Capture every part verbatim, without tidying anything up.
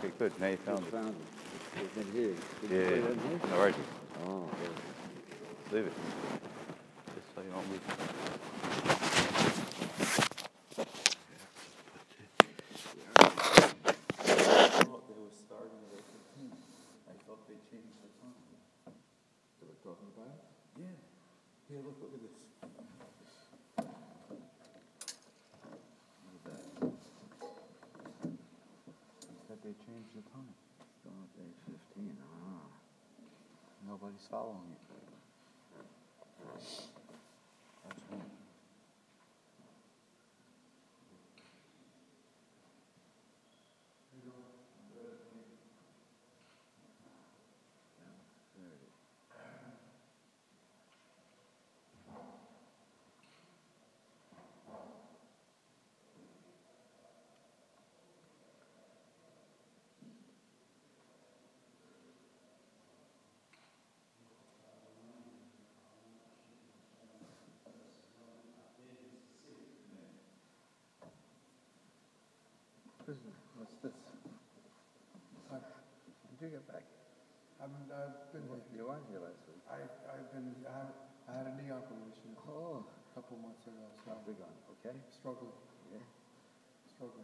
Okay, good. Now you found Just it. found it. It's in here. Did you Yeah, put yeah. it in here? No, right. Oh, okay. Leave it. Just so you don't lose it. I thought they were starting at eight fifteen. I thought they changed the time. They were talking about it? Yeah. Here, look, look at this. Look at that. That they changed the time. Start eight fifteen, ah. Nobody's following it. That's one. What's this? I've, When did you get back? I've been, I've been, You weren't here last week. I, I've been, I had, I had a knee operation Oh, a couple months ago, so how's it going? Okay? struggling, Yeah. struggling.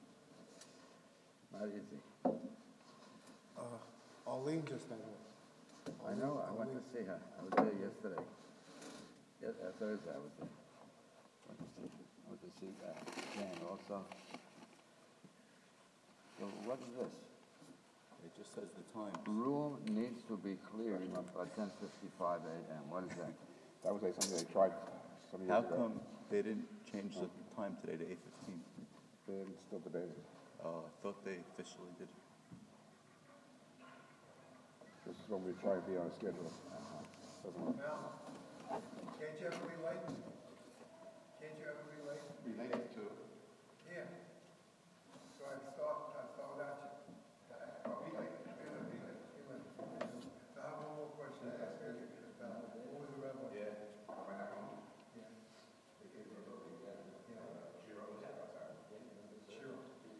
Not easy. Uh, Arlene just got here. I know, I went to Arlene- see her. I was there yesterday. Yes, uh, Thursday I was there. Went to see, went to see uh, Jan also. So what is this? It just says the time. Room needs to be cleared by ten fifty-five a m. What is that? That was like something they tried some years How ago. come they didn't change the time today to eight fifteen? They're still debating. Uh, I thought they officially did. This is when we try to be on schedule. Doesn't work. Mel, can't you ever be late? Can't you ever be late? Related to. Yeah. So I'd start, I'd start without you. Oh, be late. Be late, be late, be late. So I have one more question to ask you. Uh, What was the red one? Yeah. When I come. Yeah. Sure.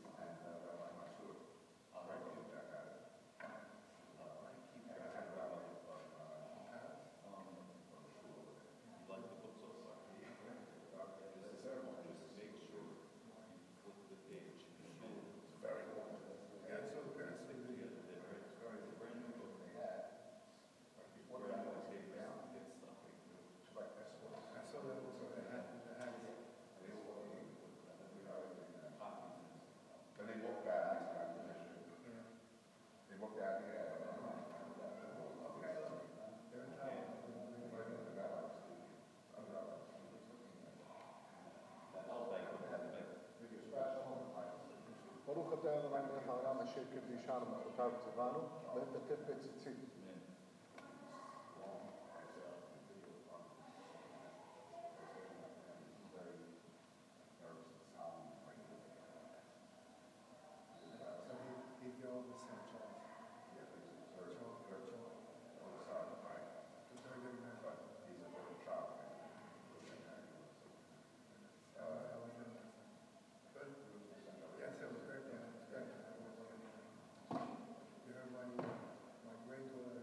Yeah, so good. It's very good. I saw that also. They had, they had it. Then they walked out. Yeah. They walked out here. ברוך אתה אלוהינו מלך העולם אשר קדישנו ומחותיו ציוונו ואת הכתף בציצית. So he, he'd go over Saint Charles. Charles, Charles. He's a very good man. Uh, I was in, but, yes, it was great, man. It was great. You heard my, my great, uh,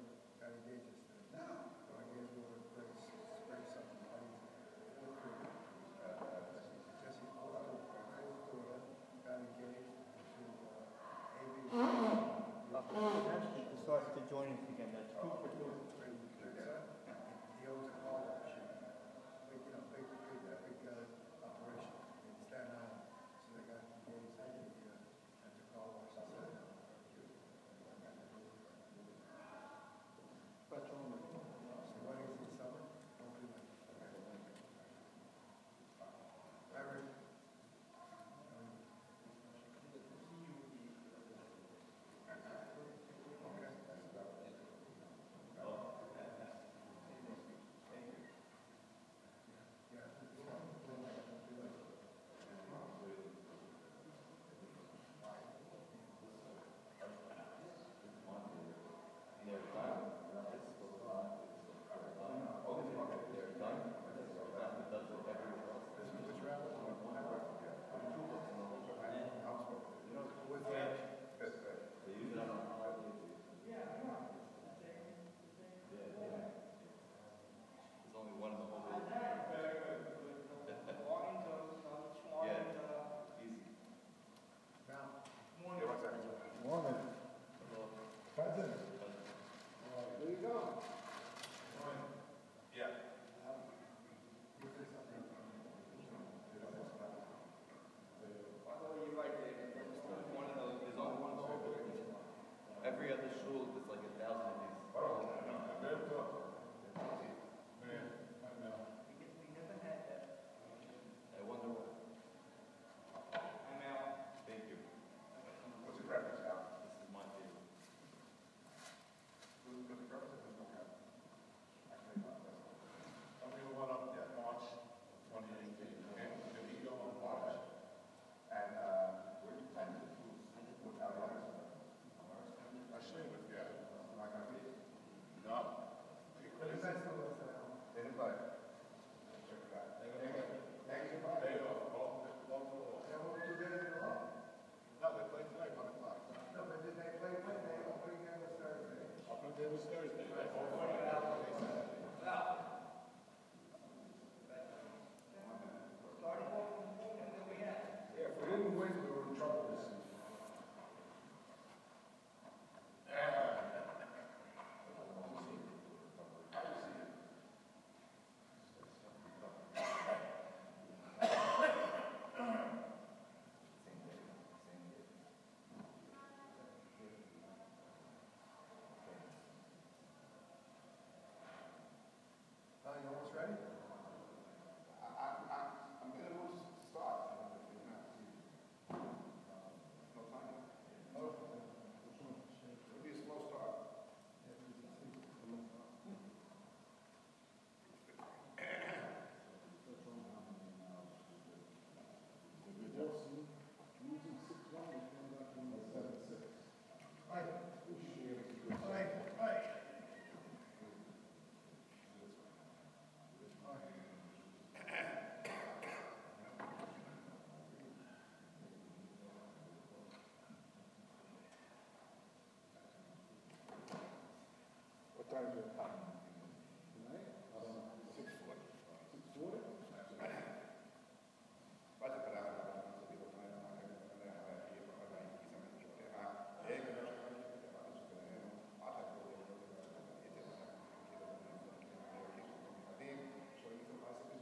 marriage at top. Right? Um, Six foot. six foot? Basta para la digo para la para la que para la que se me dijo que ah eh que no se puede que para eso que no hasta que lo que lo que este para que lo que soy hizo más que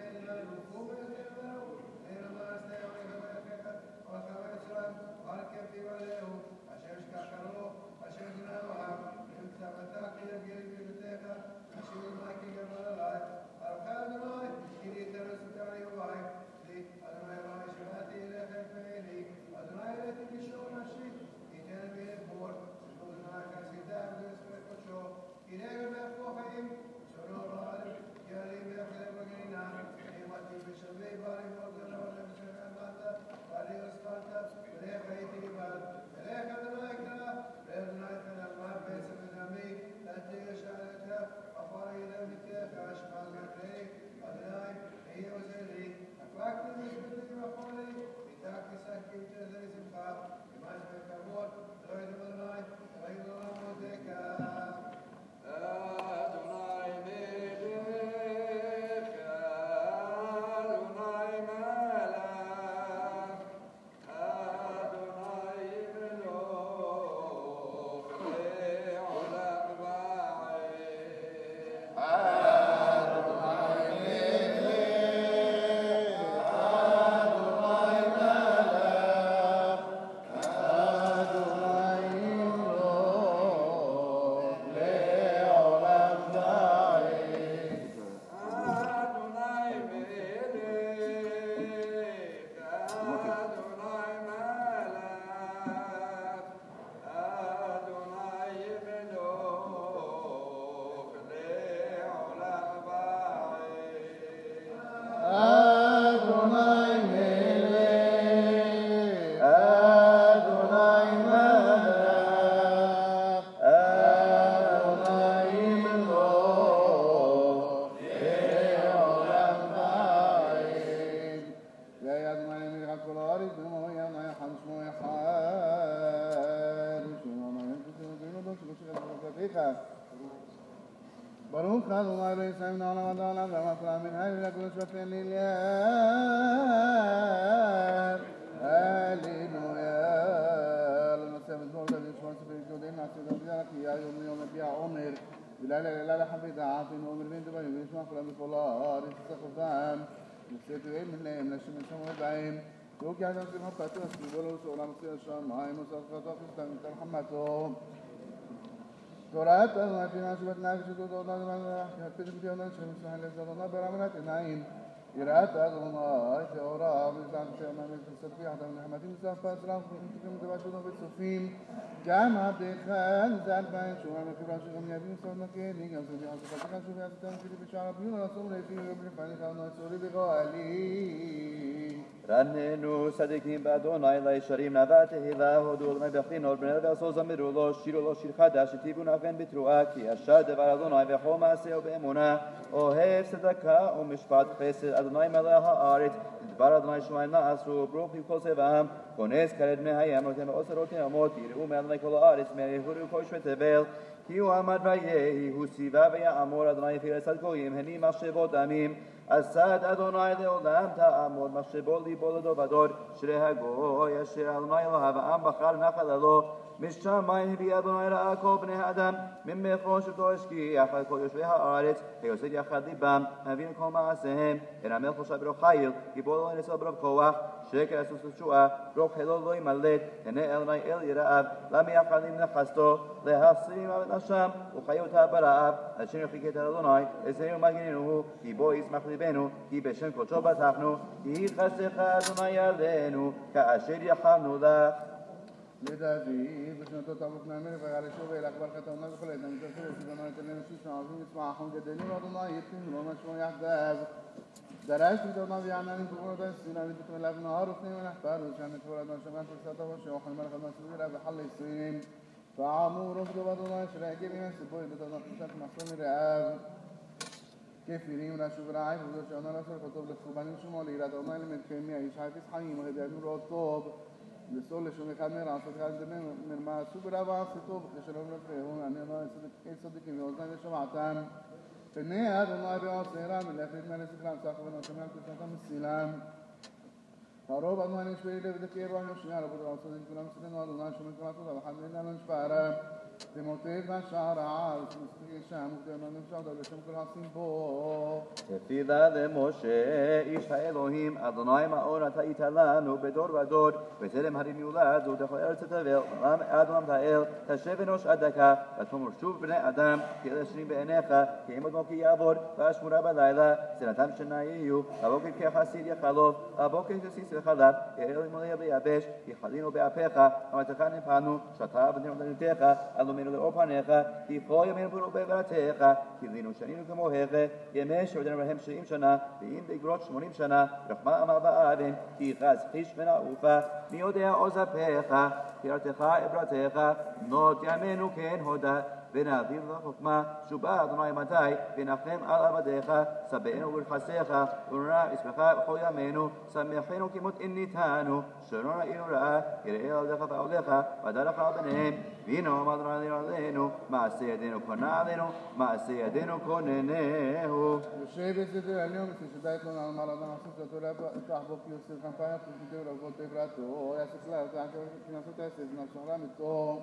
ברוך אדוני אלוהינו מלך העולם והעולם מן העולם לקדוש ופן ליליה הללויה לנושא מזמור דוד שמונה ספרים יהודים נעשה דוד כי יום יום מביע עומר ולילה לילה לחפית עפין עומר בן דברי ונשמע כולם בכל הארץ סחותם נצאתו אל מלהם לשם ושמוע בהם יוק יעדם שמחתתו הסביבו לו סעולם סיר השמיים וסחתו חסתם תרחמתו תורת אדוני פינה שבתנאי ושתות אדוני והפתק בתיאודון שמסמך לזה אדוני ברמנת עיניים יראת אדוני תאורה וזעם תאונה ותפסת בי עדם נחמתים וסף פסרם ותקים ותבשנו וצופים גם עבדך נזעל בהם שומע מקברה שגם יבין סוד נקני גם סודי עזבתך שובי עזבתם שלי בשער הביון הרסום לפי ובלפניך אדוני צורי בגואלי רננו צדיקים באדוני לישרים נאווה תהילה הודו אדוני בחינות בני ועשו זמרו לו שירו לו שיר חדש שתיבו נגן בתרועה כי אשר דבר אדוני וכל מעשהו באמונה אוהב צדקה ומשפט חסד אדוני מלך הארץ דבר אדוני שמיים נעשו ברוכים כל צבאם כונס כרת בני הים נותן ועושרות תאמות יראו מאדוני כל הארץ מהיהורו כל שבט תבל כי הוא עמד ויהי הוא ציווה ויעמור אדוני יפיר לצד גויים הני מחשבות עמים אסד אדוני לעולם תעמוד מחשבו ליבו לדור ודור שרי הגוי אשר אדוני אלוהיו העם בחר נחל לו משמיים הביא אדוני ראה כל בני האדם ממחו שבתו השגיח על כל יושבי הארץ היוסד יחד ליבם הבין כל מעשיהם אין המלך חושב ברוך חיל גיבור לא ינצל ברוב כוח שקר אסוס תשועה ברוך חילו לא ימלט הנה אדוני אל יראיו למה יחד עם נחסתו להסרים על נשם וחיותה ברעב אשר יחיקת על אדוני אצלנו מגננו כי בו ישמח ליבנו כי בשם קודשו בטחנו כי חסדך אדוני עלינו כאשר יחמנו לך לדוד בשנתו תעבוק מהמלך ויעלה שוב אל אכבר חטאונה וכל עדנה מתרחב ושבנו יתננו שישנו ערבים יצמחון גדלנו אדוני יתקין ולא נשמו יחדיו דרשתי את אדוני ויענני בגבולות הספינה ובתום אליו נהר ופנים ונחפר ושם יתפור אדוני שמן פרסתו ושאוכל מלך אדוני סבירה וחל עשרים פעמו רובדו אדוני שרעגב עם הסיפור יבט אדוני פרסת מחסום מרעב כפירים לשוב רעי ובדו שאדוני לא סרח טוב לקורבנים שמו ליראת אדוני למלכמי האיש חייפס חיים וhedaynu לו טוב לסול לשום אחד מרעשות אחד מרמה סוג רבה עשיתו וכשלום לפריהון אני אדוני צדיק צדיקים ואוזניים ושמעתם פני אדוני בעושרה מלאכת מלך סכלם סחו ונושמם כסנתם מסילם הרוב אדוני נשברי לבדקי רוח יושניה רבות רעשות כולם סלנו אדוני שומעים כמעט תודה וחד מלנו נשפערה תמותיך שער העל, שמסתכל שם, וכדאי נמשך דו לשם כל הסימבו. תפילה למשה איש האלוהים אדוני מאור אתה היית לנו בדור ודור ותלם הרים יולדו דכל ארץ תבל עולם עד עולם תאל תשב אנוש עד דקה ותאמר שוב בני אדם כי אלה שנים בעיניך כי אם אדמו כי יעבור ואשמורה בלילה שנתם שנה יהיו הבוקר כחסיד יחלוף הבוקר כסיס וחלף כי אל מלא ביבש כי חלינו באפיך אמרתך נפענו שתה בנינו לנתך אלומינו לאור פניך כי כל ימינו בנו בברתך כי לינו שנינו כמוהך ימי שעודנו בהם שבעים שנה ואם בגרות שמונים שנה רחמה עמה באבן כי יכעס חיש ונעופה מי יודע עוז אפיך כי ארתך עברתך בנות ימינו כן הודה ונעביר לחוכמה שובה אדוני מתי ונחם על עבדיך שבענו וברכסיך ונורא אסמך בכל ימינו שמחנו כמות אין ניתנו שלא ראינו רעה יראה עבדיך ועבדיך ודרך על בניהם והנה אדוני עלינו מעשה ידינו קונה עלינו מעשה ידינו קוננהו יושב בסדר היום ששדאית לו על מעל אדם עשית אותו לתחבוק יוסף כנפיים פרקתו ולגבות תברתו יעשית לה כנסות עשת נפשרה מתו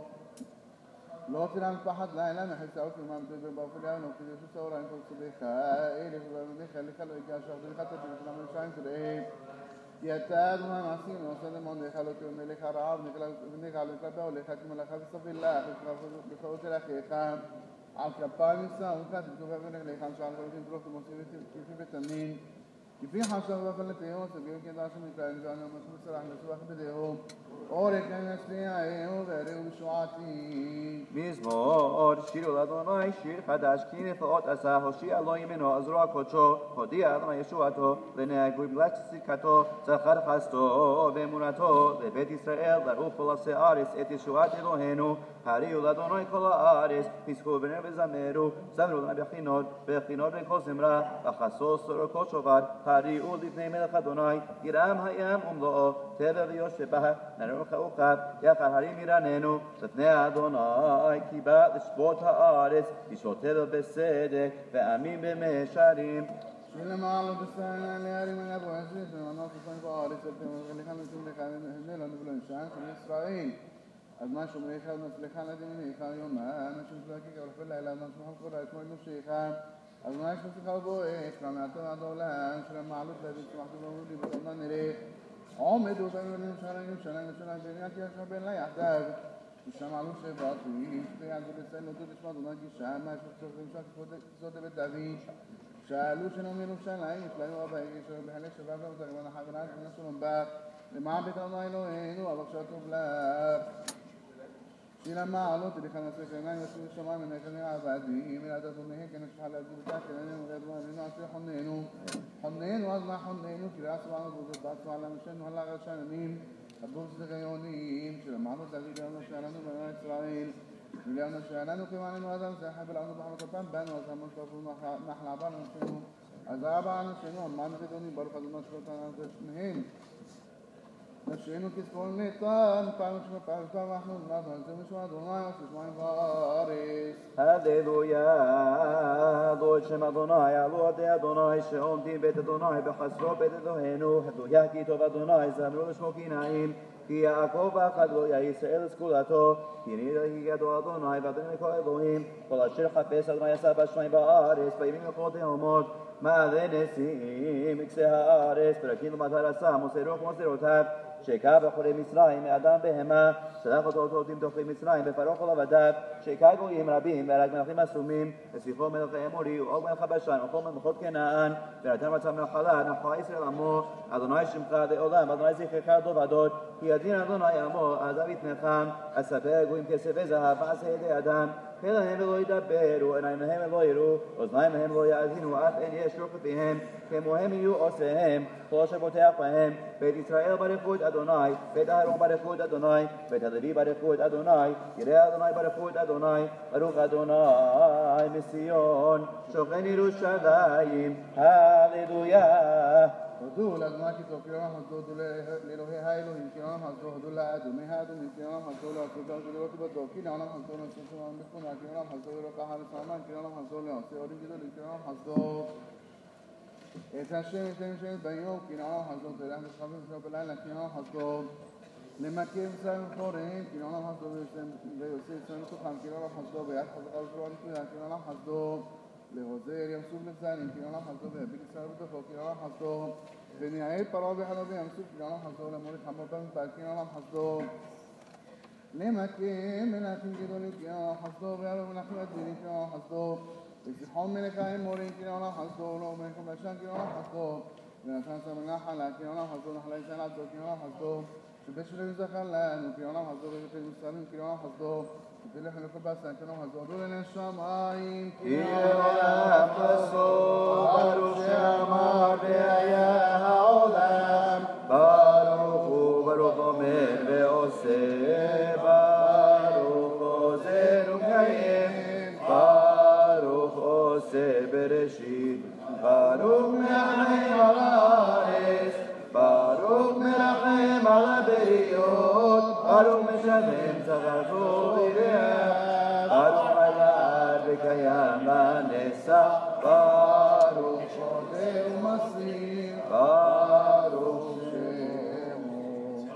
לא תראה משפחת לילה מחסאות וממתו ובאופן יענו כדי שסעורה עם כל סביך אלה ובאמניך לך לא הגיע שחדו לך תפיל של המרשעים תראה כי אתה אדוני מעשים ועושה למונך לא תאונה לך רעב ונך על כלפי הולך כמלאכה וסביל לך וחרות של אחיך על כפיים ניסה וכת וכתובה ונך לך שעל חלוטין תרוך ומוסיף כפי ותנין כפי חשב ופלטיון סביב כדע שמתלעים ואנו מסמוס סרח לסוח בדהו אורך נשליעהו והראו בשועתי מזמור שירו לאדוני שיר חדש כי נפלאות עשה הושיע לו ימינו עזרוע קודשו הודיע אדוני ישועתו לנהג ובלת צדקתו זכר חסדו ואמונתו לבית ישראל לעוף כל עשי הארץ את ישועת אלוהינו הריעו לאדוני כל הארץ פסחו בנר וזמרו זמרו לאדוני בחינות בחינות בכל זמרה וחסו סורו כל שובר הריעו לפני מלך אדוני ירם הים ומלואו טבע ויושב בה נרוך אוכב יחד הרים ירננו לפני אדוני כי בא לשפוט הארץ לשפוט טבע בסדק ועמים במישרים שילה מעלו בסיינה להרים אל אבו עזיז ומנוף לפעמים בארץ ולכם נשום לך נבלו נבלו נשען של ישראל אז מה שומריך ונצליחה לדמיניך יומה אנשים שלaki כרפל לילה ונשמחו קורא כמו נפשיך אז מה יש נצליחה ובואך רמעתו עד העולם של המעלות להביא צמחתו ואומרי בתמנה נראה עומד ובאמרים שרעים שרעים שרעים בעניין כי ישמע בין לה יחדיו ושמעלו שבעתי ויעדו לסייל אותו לשמע אדוני גישה מה יש נצליחה ונשמע כסוד לבית דוד שאלו שנאום ירושלים יפלאו רבה יגישו בחלק שבב לא תגמון החברת ונשאלום בה למען בית אדוני אלוהינו אבקשו טוב לך שילה מעלות לכאן נצליח עיניים ישבו שמיים ונכני עבדים אלא אדוניהם כן נשפחה להזיב אותך כננו וגדו עלינו עשוי חוננו חוננו אז מה חוננו כי ראה סבענו בוזות בעצו על המשנו הלך על שנמים הבוז זכיונים של המעלות דוד יאמנו שעלנו בני ישראל וליאמנו שעלנו כמעננו אדם סחב אלענו בחמות הפעם בנו אז המון שרפו נחל עבר לנשנו אז רבה על נשנו אמן גדוני ברוך אדוני שכותנו על שניהם נשאינו כספור ניתן, פעם שמה פעם פעם אנחנו נמדנו על זה משמע אדוני, ששמיים וארץ. הללויה, עלו את שם אדוני, עלו עדי אדוני, שעומדים בית אדוני, בחסרו בית אלוהינו, הללויה כי טוב אדוני, זמרו לשמו כי נעים, כי יעקב אחד לא ישראל סגולתו, כי נראה כי גדול אדוני, ואדוני לכל אלוהים, כל אשר חפש אדוני עשה בשמיים בארץ, בימים לכל תהומות, מעלה נשיאים, מקצה הארץ, פרקים למטר עשה, מוסי רוח מוסי רותיו, שיקע בחורי מצרים, מאדם בהמה, שלח אותו אותו עובדים תוכלי מצרים, בפרעה כל עבדיו, שיקע גויים רבים, והרג מלכים אסומים, וסביבו מלך האמורי, ועוד מלך הבשן, וכל מלכות כנען, ונתן מצב נחלה, נחלה ישראל עמו, אדוני שמך לעולם, אדוני זכרך דוב עדות, כי ידין אדוני עמו, עזב יתנחם, אספר גויים כסף וזהב, ועשה ידי אדם, פה להם ולא ידברו, עיניים להם ולא יראו, אוזניים להם לא יאזינו, אף אין ישרו כפיהם, כמוהם יהיו עושיהם, כל אשר בוטח בהם, בית ישראל ברכו את אדוני, בית אהרון ברכו את אדוני, בית הלוי ברכו את אדוני, יראה אדוני ברכו את אדוני, ברוך אדוני מציון, שוכן ירושלים, הללויה. הודו לאדוני כי טוב, כי עולם חסדו, הודו לאלוהי האלוהים, כי עולם חסדו, הודו לאדוני האדוני, כי עולם חסדו, לעשות גם כדי לא תבטאו, כי לעולם חסדו, לעשות שמם בכונה, כי עולם חסדו, לא ככה לסמן, כי עולם חסדו, לעושה עולים גדולים, כי עולם חסדו. את השם, את השם ביום, כי לעולם חסדו, תלך לשכבים שלו בלילה, כי עולם חסדו. למקים ישראל וחורים, כי לעולם חסדו ויוסי ישראל מתוכם, כי לעולם חסדו ויד חזקה ושבועה נפלאה, כי לעולם חסדו להוזר ים סוף לצלם, כי לעולם חסדו ויביט ישראל בתוכו, כי לעולם חסדו וניעל פרעה וחנו בים סוף, כי לעולם חסדו למוליך חמור במפעל, כי לעולם חסדו למקים מלאכים גדולים, כי לעולם חסדו ויעלו מלאכים אדירים, כי לעולם חסדו וזיחון מלכים מורים, כי לעולם חסדו ולא מלכים בשם, כי לעולם חסדו ונתן סמל נחלה, כי לעולם חסדו נחלה ישראל עבדו, כי לעולם חסדו שבית שלנו זכר לנו, כי לעולם חסדו ובית מוסרים, כי לעולם חסדו ותלך לכל בעשה, כי לעולם חסדו עלו אל השמיים, כי לעולם חסדו ברוך שאמר והיה העולם, ברוך הוא ברוך אומר ועושה, ברוך עוזר ומקיים, ברוך עושה בראשית, ברוך מרחם על הארץ, ברוך מרחם על הבריות, ברוך משלם שכר טוב ויראה, ברוך חי וקיים לנצח, ברוך חוזר ומסיר, ברוך שמו.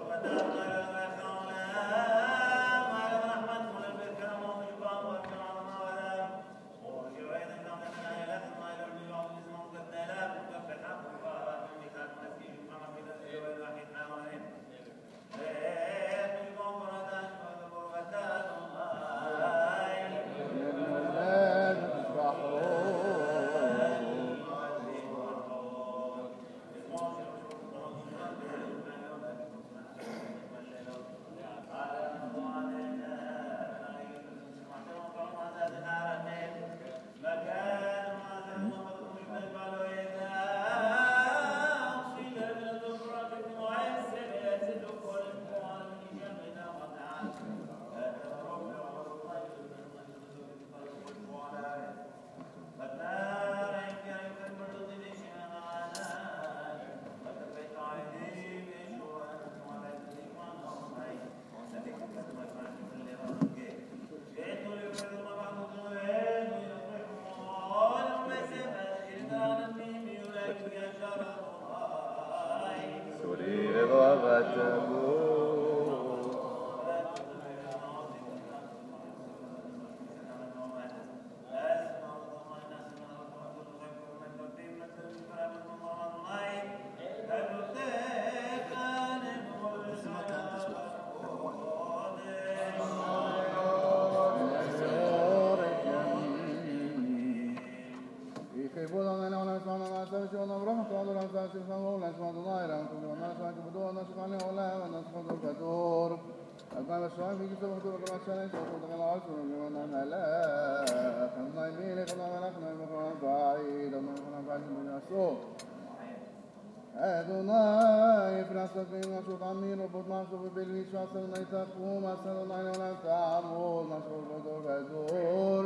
Adonai, Frasakim, Nashot Amir, Robot Mashot, Beli, Shasel, Naitakum, Asadonai, Olam, Ta'amol, Nashot, Vador, Vador.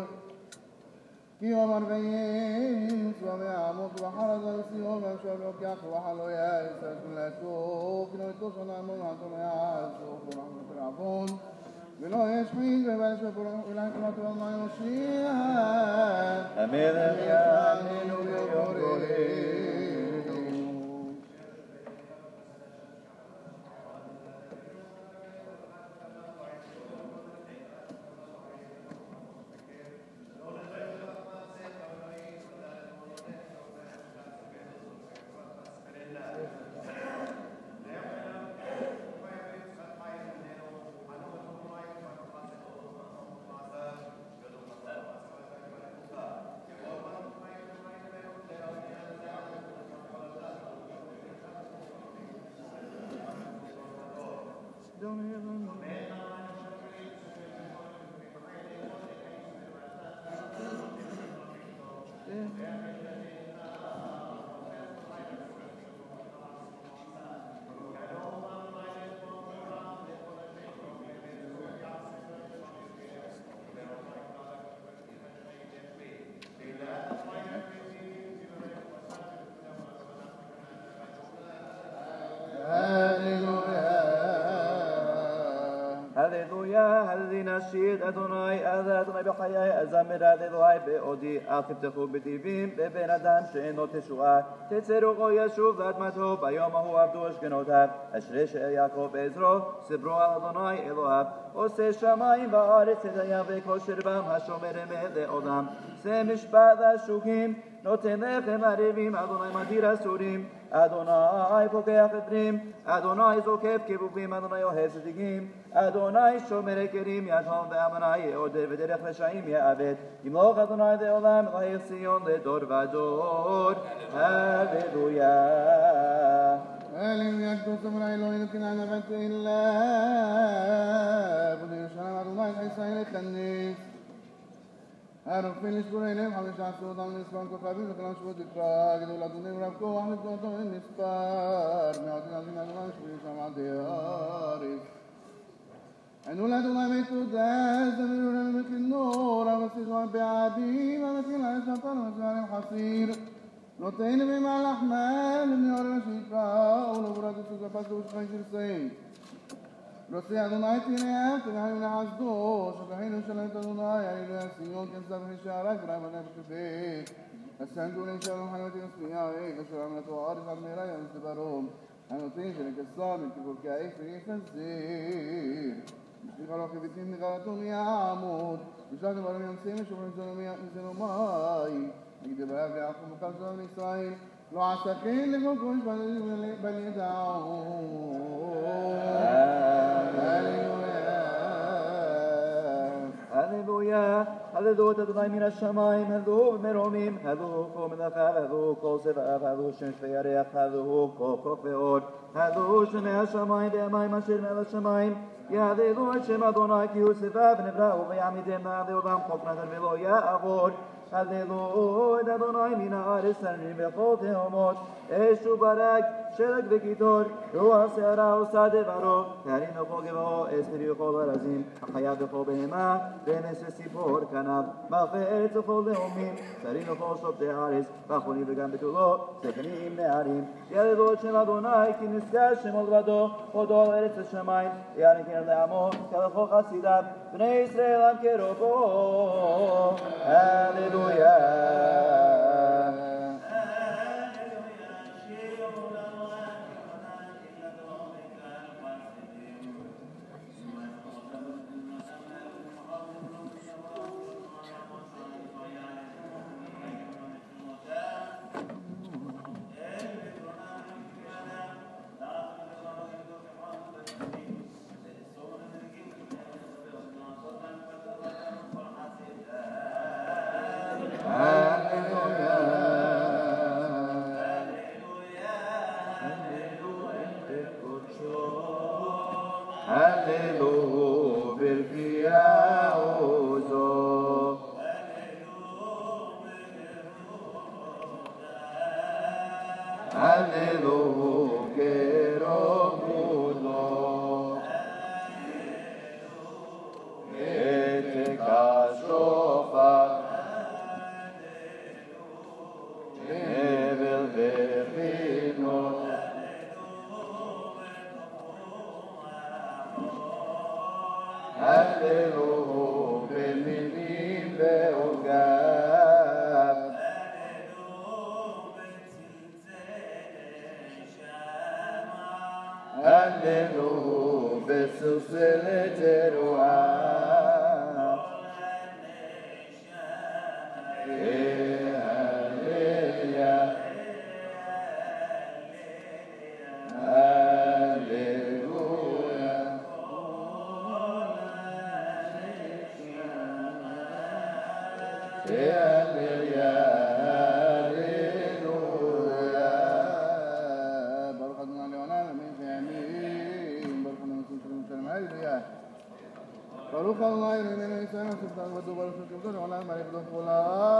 Ki Omar Vayim, Swami Amot, Bahara, Zalisi, Omar, Shabbat, Yach, Wahaloya, Isaac, Lato, Kinoito, Sonamon, Antonia, Sofur, Rahman, ולא יש חין ובלש בפורח אולי כמעט ולמה יושיע המלך יאמינו ויורנו Hallelujah, hallelujah, Nashid Adonai, Adonai B'chayai, מזמר עד אלוהי בעודי, אל תפתחו בדיבים בבן אדם שאינו תשועה. תצא רוחו ישוב לאדמתו, ביום ההוא עבדו אשכנותיו. אשרי שיעקב בעזרו, סברו על אדוני אלוהיו. עושה שמיים וארץ את היבק אשר בם, השומר אמת לעולם. זה משפט לשוגים, נותן לחם ערבים, אדוני מתיר אסורים. אדוני פוקח עברים, אדוני זוקף כבובים, אדוני אוהב צדיקים. אדוני שומר יקרים, ידום ואמנה יעודד, ודרך רשעים יעבד. ימלוך אדוני לעולם, אלוהי ציון לדור ודור. הללויה. הללויה, קדוש אמרה אלוהינו כנען אבת אלה, בודי ירושלים אדוני את ישראל יכנס. הרופאים לשבור אליהם, חמש עשו אותם לנספר כוכבים, וכולם שבו תקרא, גדול אדוני ורב כוח, לפגועתו אין מספר. מעטין עזין אדוני שבועים שם עד הארץ. ענו לאדוני מתודה, זמירו להם בכינור, המסיחו בעדים, המתחיל על שנתן, המסיחו עליהם חסיר. נותן במהלך מן, לבני עורר השיקה, ולבורת יסוד הפסו ושכי שרסי. רוצה אדוני תנאיו, תנאיו לעזדו, שכחינו שלם את אדוני, האלוהי הסיון, כנסה וכי שערי, גרעי מנה וכבד. הסנדו לנשאלום חנותי נספייה, אשר עמלתו הארץ עד מהרה, ימס לברום. הנותן שלקסה, מכיבור כאיף ויחזיר. בשליח הלוך כביתים נגרתו מיעמוד, בשלח דברים ימסים, ושומרים זנו מים. נגיד דבריו ויעקב מוקל זמן לישראל, לא עסקין לכל קודש בלידעו. הללויה, הללו את אדוני מן השמיים, הללו מרומים, הללו כל מלאכיו, הללו כל צבאיו, הללו שם שפי ירח, הללו כל כוח ועוד, הללו שמי השמיים והמים אשר מעל השמיים, יהללו את שם אדוני כי הוא צבא ונבראו ויעמידם נא לעולם חוק נתן ולא יעבור. הללו את אדוני מן הארץ תרנים וכל תהומות, אש וברק, שלג וקיטור, רוח שערה עושה דברו, תארים וכל גבהו, אסתרי וכל ארזים, החיה וכל בהמה, ונס וציפור כנב, מלכי ארץ וכל לאומים, שרים וכל שופטי הארץ, בחורים וגם בתולו, זקנים נערים. יהללו את שם אדוני כי נשגב שמו לבדו, הודו על ארץ השמיים, יענקן לעמו, כלכל חסידיו, בני ישראל עם קרובו. הללויה.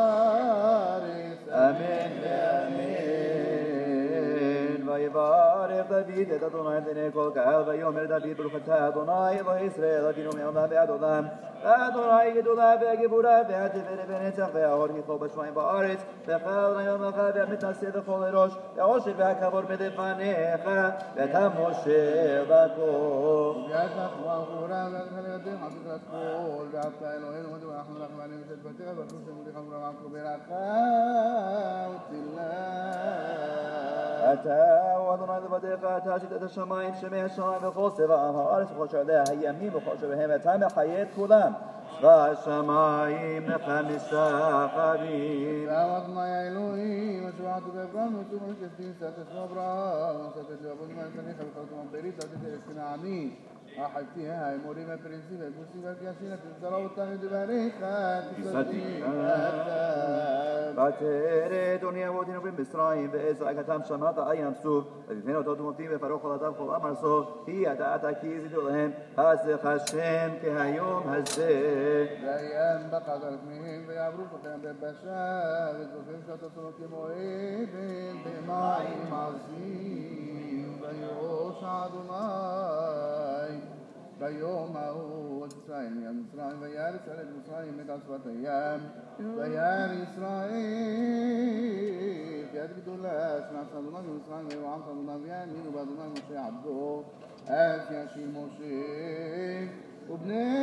Amen. ויברך דוד את אדוני לעיני כל קהל, ויאמר דוד ברוך אתה אדוני אלוהי ישראל אבינו מעולם ועד עולם. אדוני גדולה והגיבורה והתפארת והנצח והאור ככל בשמיים בארץ, לך אדוני המלכה והמתנשא בכל ראש, והעושר והכבוד בלפניך, ואתה מושל בכל. وبيعتك وأخورا ويدخل يدين حبيب الكل بعتك إلهين ودي ونحن لكم عليهم تتبتغ بكرس مليك أمر وعنكم بركاوت الله אתה הוא אדוני לבדך, אתה שיטת השמיים, שמי השמיים וכל צבאם, הארץ וכל שעליה, הימים וכל שבהם, אתה מחיה את כולם. צבא השמיים לך משחרים. يا أدنى يا إلهي وشفعت بأبرام وشوف الكثير سأتشفى أبرام وسأتشفى أبو المال سنيخ بخلط ممطيري سأتشفى إسكناني أحبتها هاي موريما برنسيبا كوسيبا كياشينا تنزلوا وطاقة دباريخا ותראה אדוני אבותינו במצרים וזעקתם שמעת עין צוף ותתן אותו תמותים ופרוך עולתם כל עם ארצו כי ידעת כי זידו להם חסך השם כהיום הזה. ואיים בקעת הרשמיהם ויעברו כוחם בבשה וזוכרים שתצונות כמועדים במים עזים ויושע אדוני ביום ההוא את ישראל מיד מצרים וירא ישראל את מצרים את שפת הים וירא ישראל יד גדולה שנעשה אדוני במצרים וירעם אדוני ויאמינו באדוני משה עבדו אז ישיר משה ובני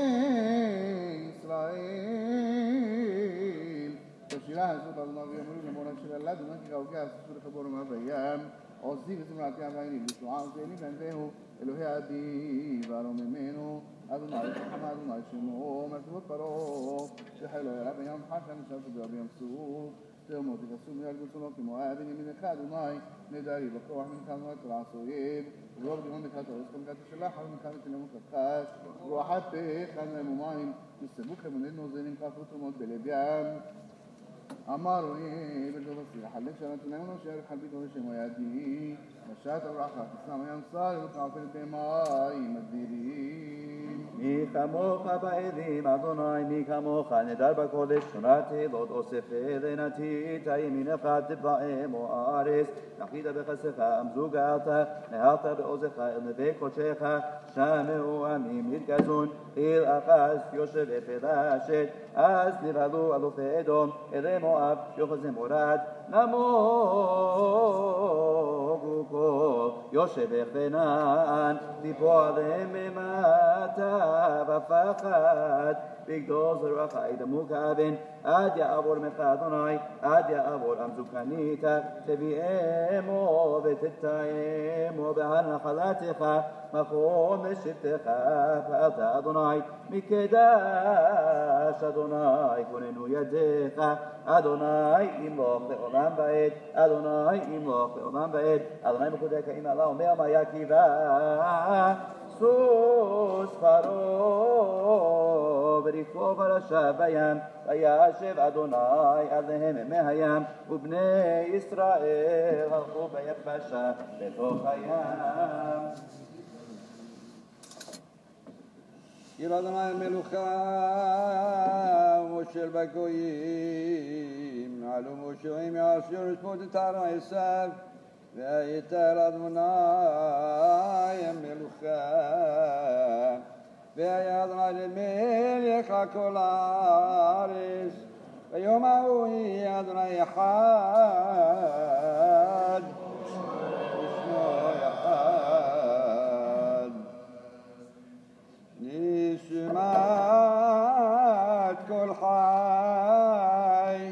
ישראל בשירה הזאת אדוני ויאמרו לאמור אשר אללה אדוני כי ראוקי אספו לחבור מה בים עוזי וזמרתי אבייני ושמועה וזייני וענתהו אלוהי אבי וארוממנו אדוני חכם אדוני שמו מרתבות פרעה שחילו ירא בים חשם ושבתו ברבי ים סוף תאומות יגסו מיד גוצונו כמואב ימינך אדוני נדרי בכוח מנך אדוני תרעש אויב ורוב דימון בקעת הרס כמקעת השלח אבל מנך ותלמו כחש רוחת פך על מים ומים נסתבוכם ונדנו זנים כפו תרומות בלב ים אמר אוהב אל דוב הסיר חלק שאלת נאמנו שערך חלבית ורשם וידי נשאת הברכה תסלם ים שר אלוקה עפלת במים אדירים מי כמוך באלים אדוני מי כמוך נדר בקודש שורת תהילות אוסף ונתית ימינך תפאם הארץ נחית בחסך עמזו גאלת נהלת בעוזך אל נווה קודשך שמעו עמים נתגזון חיל אחז יושב ופלשת אז נבהלו אלופי אדום אלי מואב יוחזם מורד נמוגו כל יושבך ונען טיפו עליהם ממטה ופחד בגדול זרועך ידמו כאבן עד יעבור ממך אדוני עד יעבור עמזו קנית תביאמו ותתאמו בהר נחלתך מקום לשבתך פעלת אדוני מקדש אדוני כוננו ידיך אדוני ימלוך לעולם בעת אדוני ימלוך לעולם בעת אדוני מקודק אם עלה אומר מה יקיבה סוס פרעה וריקבו ברשע בים וישב אדוני עליהם מהים ובני ישראל הלכו ביבשה בתוך הים. עיר אדוני מלוכה ומושל בגויים עלו מושעים יעשו רשמות את הר עשיו ויתר אדוני המלוכה והיה אדוני למלך כל הארץ ויום ההוא יהיה אדוני אחד ושמו אחד נשמת כל חי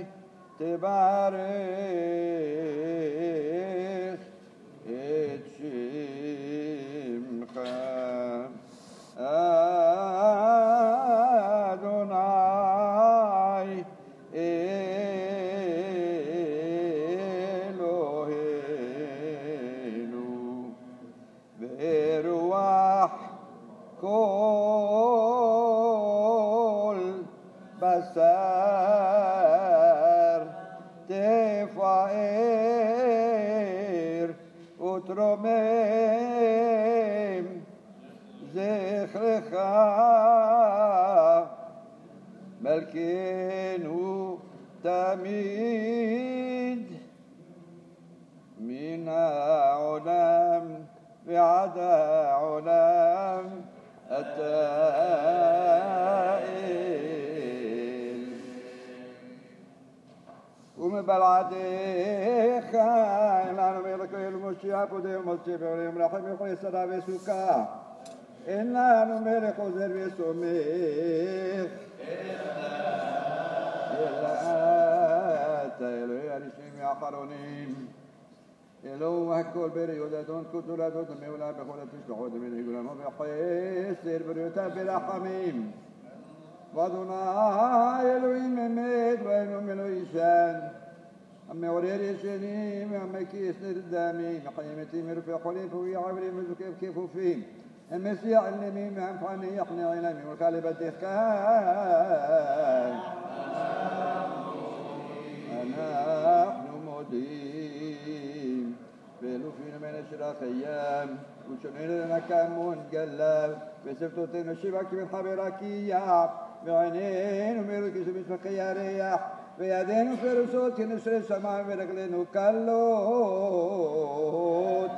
תברך את שמך אדוני אלוהינו ברוח כל בשר תפאר ותרומם זכרך מלכנו תמיד מן העולם בלעדיך, אין לנו מלך אלוהים מושיע פודה ומושיע ועולה ומרחם יכול יסדה וסוכה. אין לנו מלך עוזר וסומך. אלא אתה אלוהי הראשונים והאחרונים. אלוהו הכל בריאות אדון כותו אדון מעולה בכל התשלחות ומנהיגו לנו בחסר בריאותיו ברחמים. ואדוני אלוהים אמת ואלוהים אלוהי ישן. המעורר ישנים והמקיס נרדמים וחיים מתים מרופא חולים פוגע עברים וזוקף כפופים. המסיע אלמים והמפעניח נעלמים ולך לבתך אנחנו מודים ואלופינו מן אשר החיים ושוננו לנה כמון גלב וסבתותינו שבע כבן חבר הקיח ועינינו מרוכז ומשפחי ירח וידינו פרוסות כנשרי שמיים ורגלינו קלות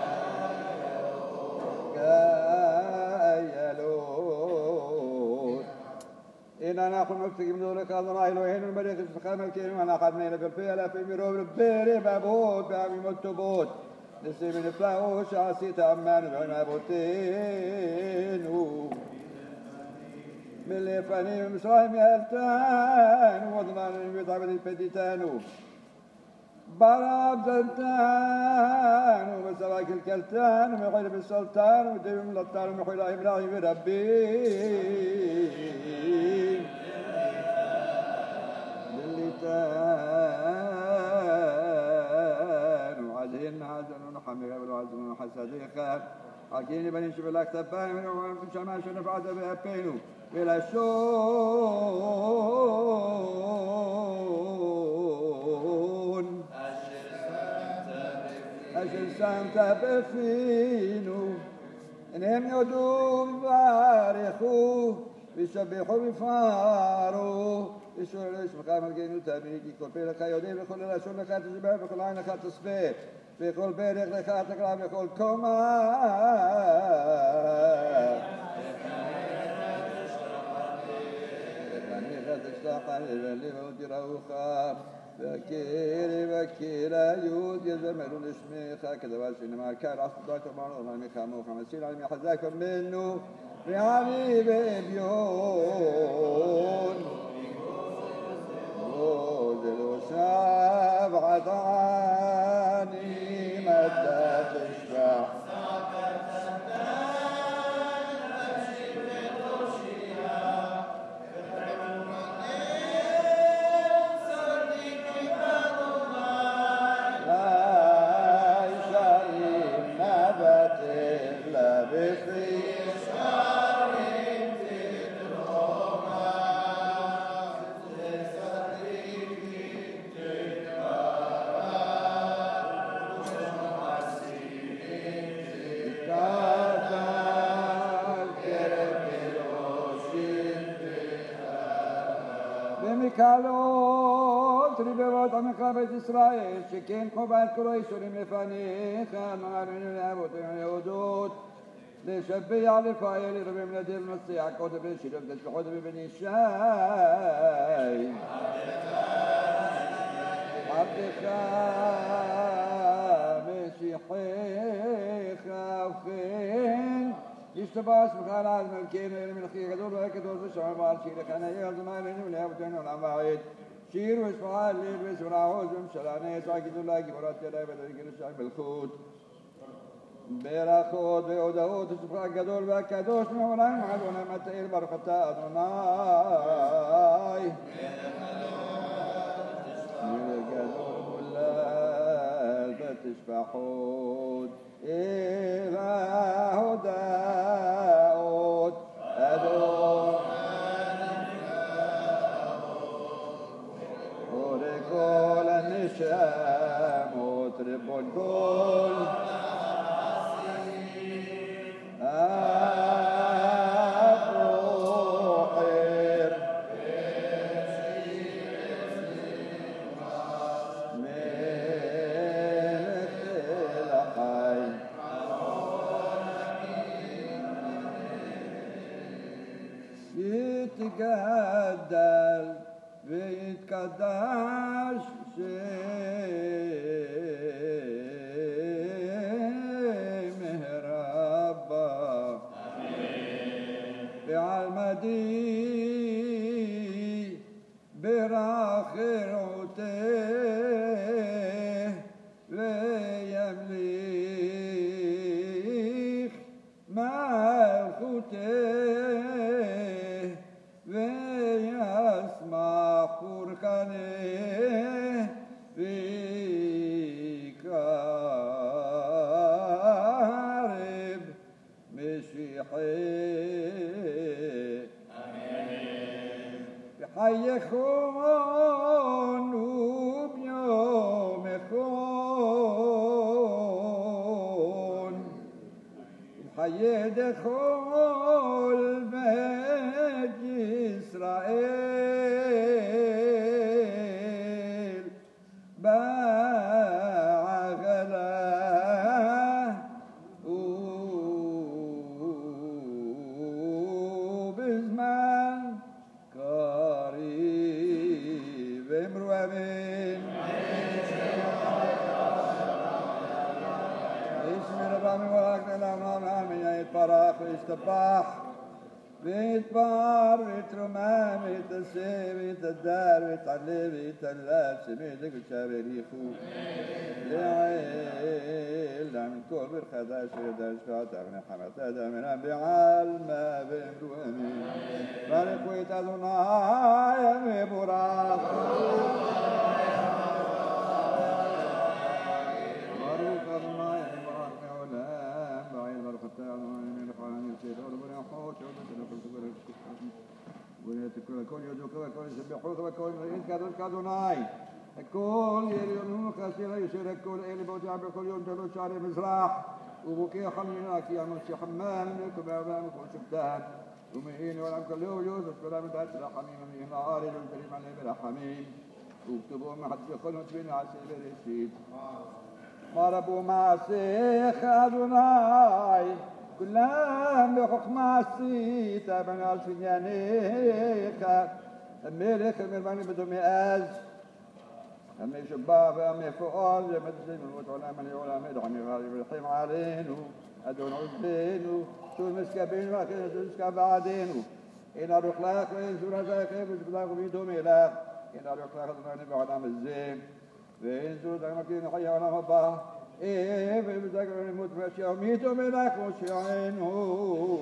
קיילות. אין אנחנו מפסיקים לדורך אדוני אלוהינו ומברך את שמך מלכנו ואנחנו בני אלפי אלפים מרוב רבי רבבות בעמימות טובות נשיא ונפלאות שעשית עמנו ועם אבותינו מלפנים ומצרים יעלתנו ואדוני מבית עבד פדיתנו ברב זנתנו וסבא כלכלתנו ומחיר בסולתנו ודבים מלטנו ומחיר האברahim ורבים דליתנו עזהן עזנו נחמך ולעזנו חסדיך حكيني بني شبه لك تباهم ونعوهم في شمال شنفعت بأبينو بلشون أشر سانت بفينو إنهم يدوا ببارخوا بيسبحوا بفاروا يشور الاسم قام الجنو تابيكي كل بيرك يودي بكل لشون لك تجبه بكل عين لك تصبيح بكل بيرك لك تقرأ بكل كمان قلبا لموتروخا بكير بكير يود يزمر الاسميخا كذا واسين ما كان عصدات ومعروضا مخامو خمسين علم يحزاكم منه بعلي ببيون وذلوا سبعة عاني متى تشفع קלות רבבות עמך בית ישראל שכן חובת כל האיסורים לפניך נערנו לאבותינו להודות לשבח לפעל לרבים נדיר נוסע קודם ושילוב תשבחות בבן ישי עבדך משיחך וכן ישתבח שמך לעד מלכנו אל מלכי הגדול והקדוש ושמע ועל שירך נהיה אדוני אלינו לאבותינו לעם ועד שיר ושמחה לב ושמחה עוז ומשלה נעשה גדולה גיבורת ידי ודוי קדושה מלכות ברכות והודעות ושמך הגדול והקדוש מעולם אדוני מתאר ברוך אתה אדוני גדול מולל ותשבחות אל ההודעות אדוני ולכל הנשמות ריבון כל הבוחר מלך אל החי יתגדל ויתקדש וידע כל בית ישראל בעגלה ובזמן קריב אמרו אמן. يتبرخ ويستباح ويتبار ويترمام ويتسيب ويتدار ويتعلم ويتلاب سميدك وشابر يخو لعيل من كل برخداش ويداش فاتغني حمتا دامنا بعالم بامرو امين بارك ويتاذنا يا مبراك كل يدوك وكل يسبحوك وكل يذكرك أدوناي الكل يريونك سيرا يسير الكل إلي بوتي عبر كل يوم تلو شعر مزراح وبكي خميناك يا نصي حمام لكم أعلامك وشبتان ومهين والعم كل يوم يوسف كل من ذات الحميم من نهار الكريم عليه بالحميم واكتبوا ما حد يقول متبين عسير الرشيد ما ربوا معسيخ أدوناي كلام بحكم السيطة من الفنيانيك الملك المرماني بدون مئاز أمي شباب أمي فؤاد يمدزين الموت علامة العلامة دعني غالب الحيم علينو أدون عزبينو شو المسكبين وكذا شو المسكب بعدينو إن أروح لك وإن سورة ذاك يبس بلاك وبيدو ميلاك إن أروح لك أدوناني بعلام الزين وإن سورة ذاك مكين حي علام الله إيه بذكر الموت فشيء ميتوا ملاك وشيعينه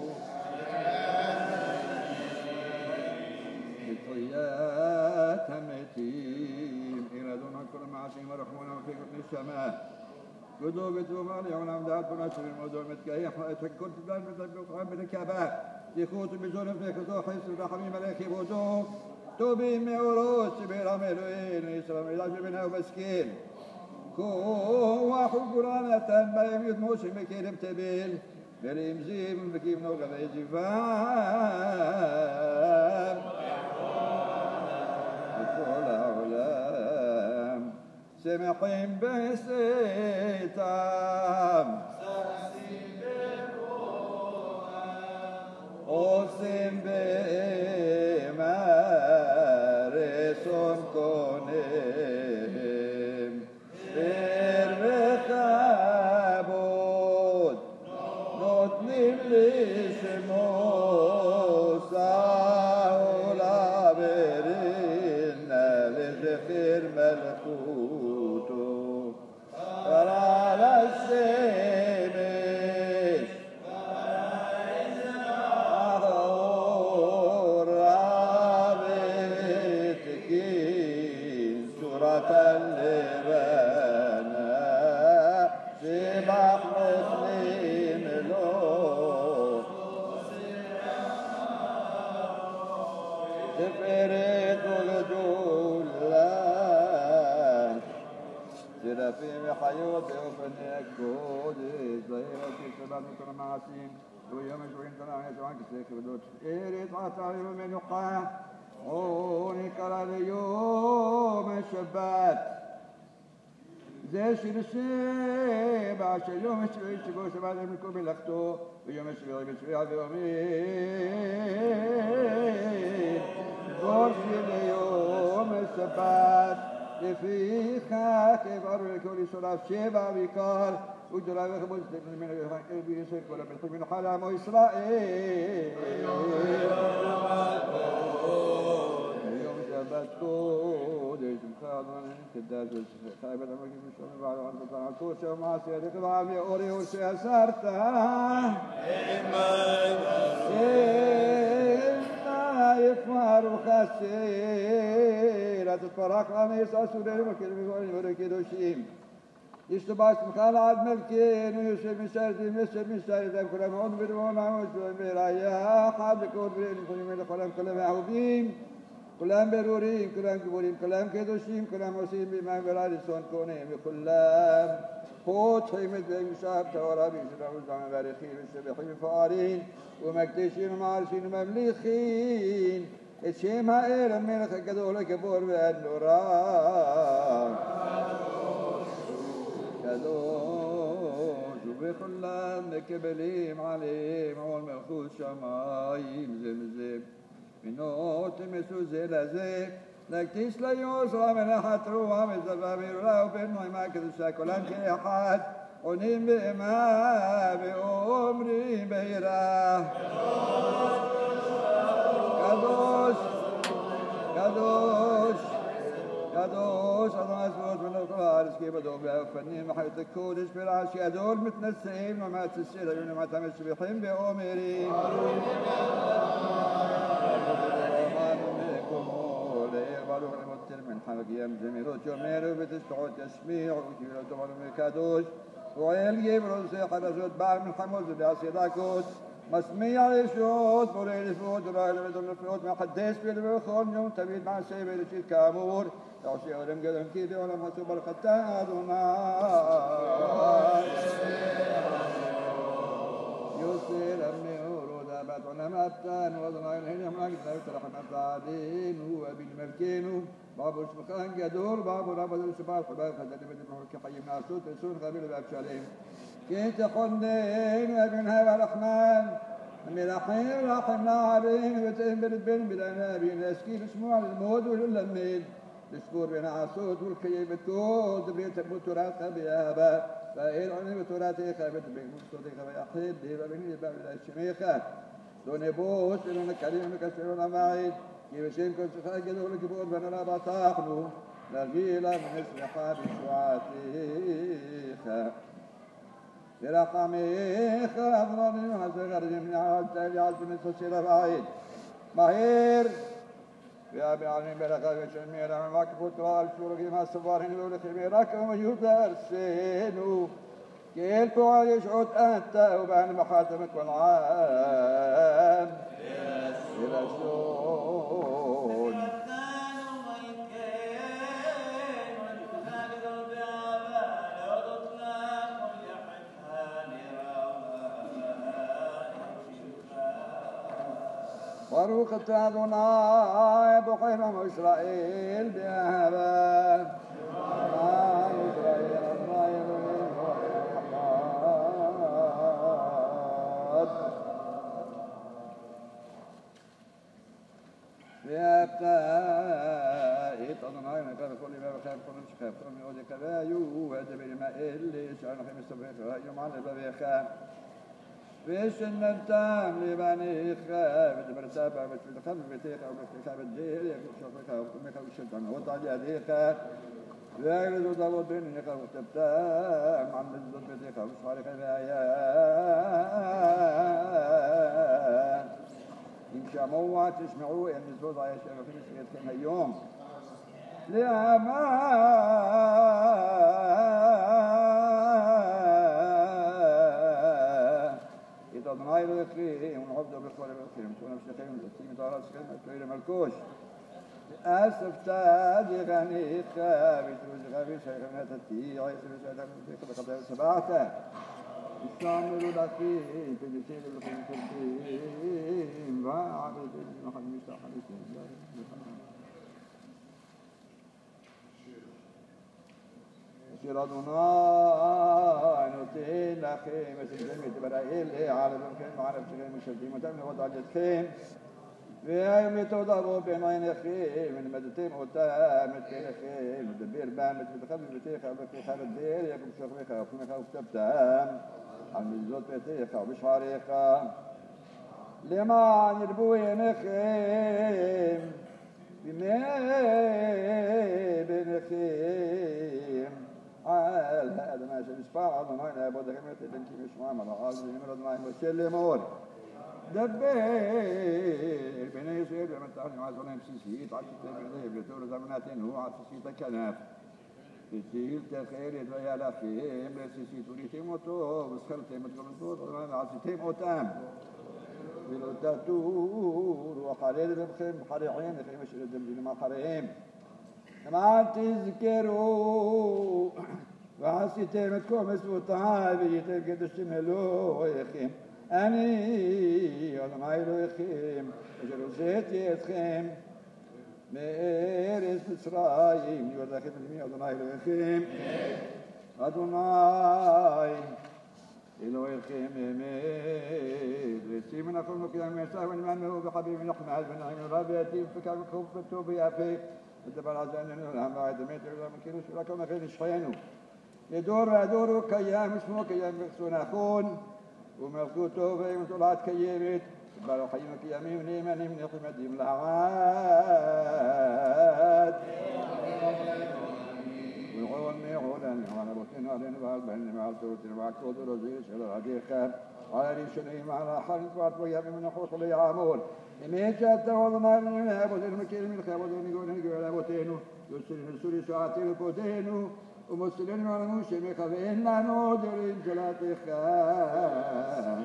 بطيات همتين إلى دون كل معصيم ورحمنا في كل السماء قدوا بتوما ليوم عمدات بنشر الموضوع متكيح كنت بلان بتبقى بالكباء يخوت بزون فيك ذو حيث رحمي ملاكي بوزوك توبي ميوروس بيراميلوين يسلم إلاج منها ومسكين كو حقرانة ما يميت موسم كيرم تبيل بريم زيم بكيم نوغا بيزفان كل علام سمحين بسيطام أوسم بمارسون كونهم بير بخابود نطنم لشموس أولا برنا لذخير ملكوتو فرعلى الشمس أغور رابطكين سورة اللبان سبح مسلم له سفرت الجولان سرافيم حيوتي وفني الكودس ظهيرتي سبحانه كل معاسين ويوم شوين تنعي سوانك سيك بدوت إيريت عطاري من يقع ونكرا اليوم الشبات زي الشيب عشان يوم الشبي شبو سبعة منكم بلختو ويوم الشبي بشبي على يومين دورش اليوم السبات في خاك يفعل كل سلاف شيبا بكار وجرى بخبز من البيسك ولا بيطلب من حلام إسرائيل يوم سبت كود يجم خاضر كداز خايب الأمر كيف يشوف بعد عن بطن كوش وما سيرك ضعمي أوري وشي أسرتا يفمر وخسير تتفرق عن يساس ودير مكين مكين مكين دوشيم يشتباس مخال عاد ملكين ويشير من سردين يشير من سردين كلهم عود بدون عود برايا حاد كود برين كل من كلام كلام عوبين كلام برورين كلام كبورين كلام كدوشيم كلام وسيم بما برادي سون كونهم كلام قوت خيمة بمشاب تورا بيشبه وزعم بارخين والسبحين فارين ومكتشين ومعرشين وممليخين الشيم هائر ملك كدول كبور بالنوران كدوش وبخلان مكبليم عليم والملخوص شمايم زمزم منوت مسو زلزم لكتيس لا يوصل من أحد روح من زبابير لا وبينه ما كذا شاكلان كي أحد ونيم بإما بأمري بيراه كدوش كدوش كدوش أضع أسود من القرار سكيب دوب فنين محيط الكودش بالعشي أدول متنسين وما تسير يوني ما تمس بحين بأمري بالو المتر من حق يمزمي وجميل بتسبحوا تسميع وكيلو تمر مكادوش وعيل يبرو سيحة رسول بعد من حموز بأسيداكوت مسميع يشوت بولي الفوت رايل بدون الفوت ما حديث بالبخور يوم تبيد مع سيب الشيء كامور يعشي ولم قدم كيدي ولم حسب الختاد ونار يصير أمي ورودابات ونمتان وضنائن هنا ملاك ذلك رحمة عدين هو بالملكين بابو شمخان قدور بابو رابط الشباب حباب خزاني بدي محرك حي من عسود رسول غبيل باب شاليم كنت خندين وابن هذا الرحمن من رحيم رحمنا عليهم وتهم بالبن بالأنابين الأسكيل اسمه على المود واللمين السكور بين عسود والخيب الكود بيت المتراث بيابا فإن عني بتراثي خابت بين مستوطي خبا يحيد ديبا بني باب الشميخة دون بوس إلونا كريم مكسرون معيد كيف شيم كنت خاجد ولك بود بنا بطاقنو لغيلا من اسمحا بشواتيخة برقميخة أظنني وحسغر جميع التالي عزم السسيرة بعيد مهير يا بعلم بركة وشميرة من مكفوت والشورك ما السفارين لولي خميرك ويدر سينو كيل فوال يشعد أنت وبعن محاتمك والعام إلى شون باروك أدوناي بخير إسرائيل بأهبا إسرائيل إسرائيل بأبتاء أدوناي نكر كل ما بخير كل شخير كل من أودي كبايو وهذا بالماء اللي شعرنا خمس سبعين يوم على بابيخان فيش النتام لبني خابت برتابة بس في الخلف بتيخة وبس في خابت دير يكون شوفك وكمك وشلتنا وضع جديخة لا يريد ضبط بين يخا وتبتام عن مزدود بتيخة وصحاري خبايا إن شاء موعى تسمعوا أن الزود عايشة في مسجد كما يوم لأما أضناي بالخير ونعبد بالخير بالخير مكونا بشيخين وتسليم طارات سكين مكوير ملكوش أسف تادي غني خابي تروز غابي شيخنا تتي عيسى بسيطة مكوير قبل سبعته استعملوا لكي في جسير بالخير تلقين وعبد المحل مستحى بسم الله شرادنا نوتين لخيم سجمة برائيل على ممكن معرف شغل مشدين وتمني وضع الخيم في يوم توضعوا بين عين خيم من مدتين وتامت بين خيم ودبير بامت بتخبي بتيخة بكي خالد دير يكون شغليخة وفميخة وفتبتام عن الزوت بتيخة وبشعريخة لما نربوين خيم بين خيم عال هذا ما شاء إسباع الله هنا أبو دكمة تبنتي مش معمر عايز يمر الله وسلم مور دبير بني يصير لما تعرف عايز ولا يمشي شيء تعرف تبي بتقول زمانتين هو عارف شيء تكنف بتيل تخيل يا لا فيه بس شيء تري تيموتو بس خلت تيموتو أنا عايز تيموتام بلوتاتور وحرير بخيم حريعين خيم مش الدم ما حريم ما تذكروا وعسى ועשיתם את כל מצוותיי והייתם קדושים אלוהיכם. אני אדוני אלוהיכם אשר הוצאתי אתכם מארץ מצרים להיות לכם אני אדוני אלוהיכם. אדוני אלוהיכם אמת רצים ונכון וקיים מעשיו ונמען מאוד וחביב ונחמד ונעים ורב ויטיב וקר וחוף וטוב ויפה ודבר על זה איננו לעם ועד אמת ולעם כאילו שלקום לכם נשכנו לדור והדור הוא קיים ושמו קיים וחסו נכון ומלכותו ואימתו לעד קיימת ובעלו חיים וקיימים ונאמנים נחמדים לעד ونقول ميحولا وعلى بطننا علينا بعد بهن مع التوتر مع كود رزيل شهر العديقة على ريشنهم على حرن فات وياب من نحوص لي عامول إميت جاءت وضنا من أبو ذر مكير من خيابو ذر نقول نقول على بطينه يسرين السوري ساعتين كوتينه ومسلين على موشي مخفين لا نودرين جلاتي خان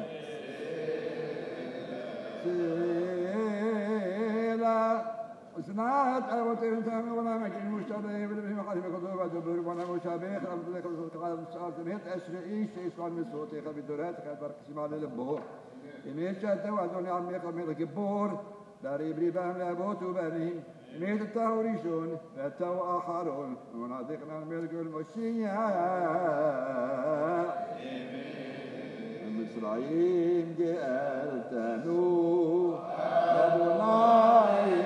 سيلا وصناعت أبوتين تامي ولا مكين مشتبه بالبهم قادم كذوبة دبر وانا مشابه خلف ذلك القادم السؤال سميت أسرعي شيء سؤال من صوتي خلف الدورات خلف بركسي معنا للبور إميت شاته وعدوني عمي قمي الكبور داري بريبان لابوت وبنين إميت التاو ريشون فالتاو آخرون ونعطيقنا الملك والمشيع مصرعين جئلتنو أدوناي